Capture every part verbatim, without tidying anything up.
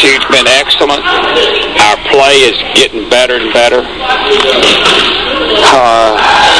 attitude's been excellent. Our play is getting better and better. Uh,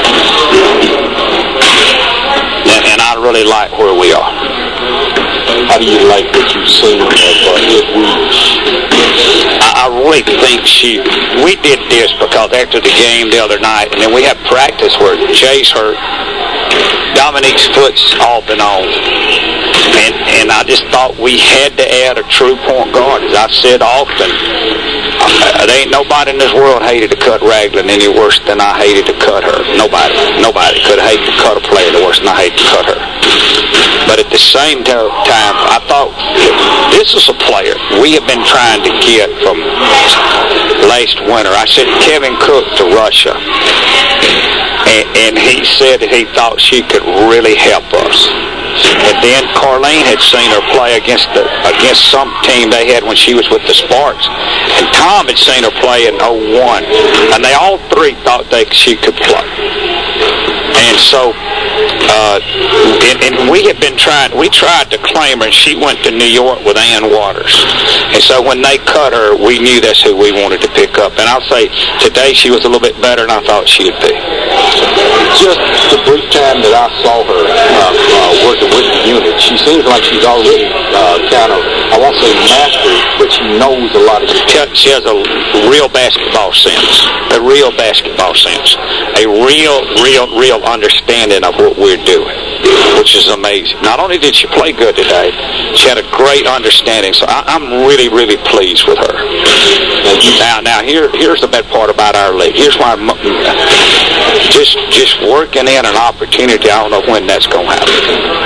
and, and I really like where we are. How do you like what you've seen of uh, Ed Weeks? I, I really think she, we did this because after the game the other night, and then we had practice where Jay's hurt, Dominique's foot's off and on. And, and I just thought we had to add a true point guard. As I've said often, uh, there ain't nobody in this world hated to cut Ragland any worse than I hated to cut her. Nobody. Nobody could hate to cut a player any worse than I hate to cut her. But at the same time, I thought this is a player we have been trying to get from last winter. I sent Kevin Cook to Russia, and, and he said that he thought she could really help us. And then Carlene had seen her play against the against some team they had when she was with the Sparks, and Tom had seen her play in oh one, and they all three thought they she could play. And so, uh, and, and we had been trying, we tried to claim her, and she went to New York with Ann Waters. And so when they cut her, we knew that's who we wanted to pick up. And I'll say, today she was a little bit better than I thought she'd be. Just the brief time that I saw her uh, uh, working with the unit, she seems like she's already uh, kind of, I won't say mastered, but she knows a lot of the she, she has a real basketball sense, a real basketball sense, a real, real, real understanding of what we're doing, which is amazing. Not only did she play good today, she had a great understanding. So I, I'm really, really pleased with her. Now, now here, here's the bad part about our league. Here's why I'm, just, just working in an opportunity. I don't know when that's going to happen.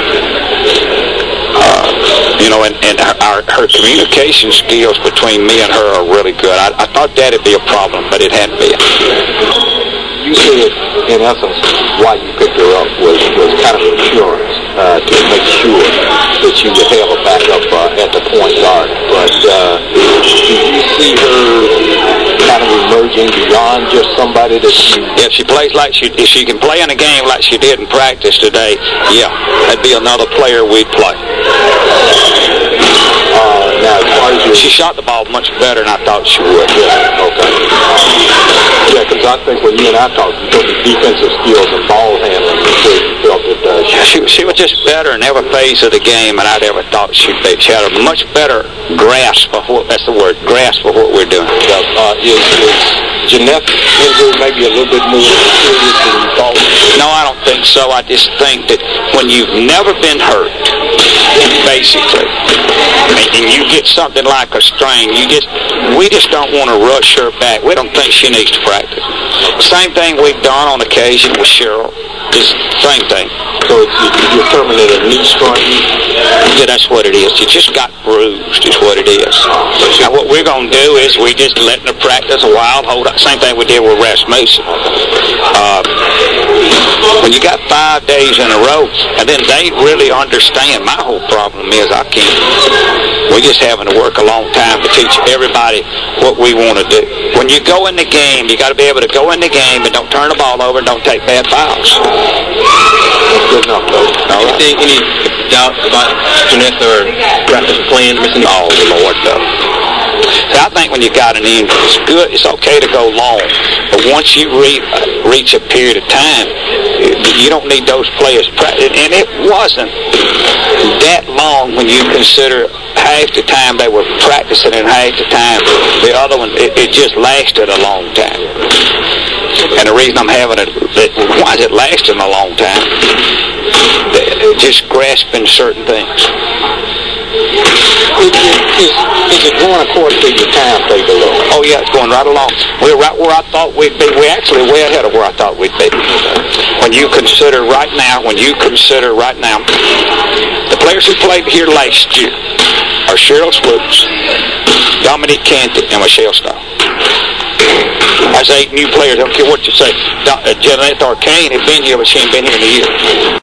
Uh, you know, and, and our, her communication skills between me and her are really good. I, I thought that'd be a problem, but it hadn't been. You said, in essence, why you picked her up was, was kind of insurance uh, to make sure that you would have a backup uh, at the point guard. But uh, do you see her kind of emerging beyond just somebody that she... If she plays like she, if she can play in a game like she did in practice today, yeah, that'd be another player we'd play. Uh, now, as far as your... She shot the ball much better than I thought she would. Yeah, okay. Yeah, because I think when you and I talked, you took the defensive skills and ball handling before you felt that uh, she, she was just better in every phase of the game than I'd ever thought she'd be. She had a much better grasp of what, that's the word, grasp of what we're doing. Yeah, uh, is, is Jeanette's injury maybe a little bit more serious than you thought? No, I don't think so. I just think that when you've never been hurt, basically, and you get something like a strain, you just, we just don't want to rush her back. We don't think she needs to practice. Same thing we've done on occasion with Cheryl. Just same thing. So it's, you're terminating a knee strain? Yeah, that's what it is. You just got bruised is what it is. Now what we're going to do is we just letting her practice a while, hold up. Same thing we did with Rasmussen. Uh, when you got five days in a row, and then they really understand. My whole problem is I can't. We're just having to work a long time to teach everybody what we want to do. When you go in the game, you got to be able to go in the game and don't turn the ball over and don't take bad fouls. That's good enough, though. All right. Anything, any doubt about Jeanette or practice plan? Missing oh, Lord, though. See, I think when you got an injury, it's good. It's okay to go long, but once you re- reach a period of time, you don't need those players practice. And it wasn't that long when you consider half the time they were practicing and half the time the other one. It, it just lasted a long time. And the reason I'm having it, why is it lasting a long time? Just grasping certain things. Is, is, is it going according to your timetable? Oh yeah, it's going right along. We're right where I thought we'd be. We're actually way ahead of where I thought we'd be. When you consider right now, when you consider right now, the players who played here last year are Cheryl Swoops, Dominique Canty, and Michelle Stowe. That's eight new players. I don't care what you say. Jeanette Arcane had been here, but she ain't been here in a year.